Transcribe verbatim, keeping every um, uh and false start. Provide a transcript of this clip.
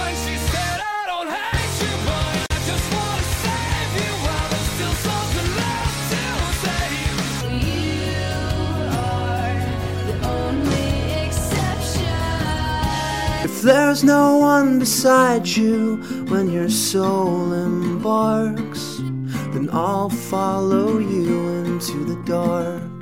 And she said, I don't hate you, but I just want to save you while there's still something left to save. You are the only exception. If there's no one beside you when your soul embarks, then I'll follow you into the dark.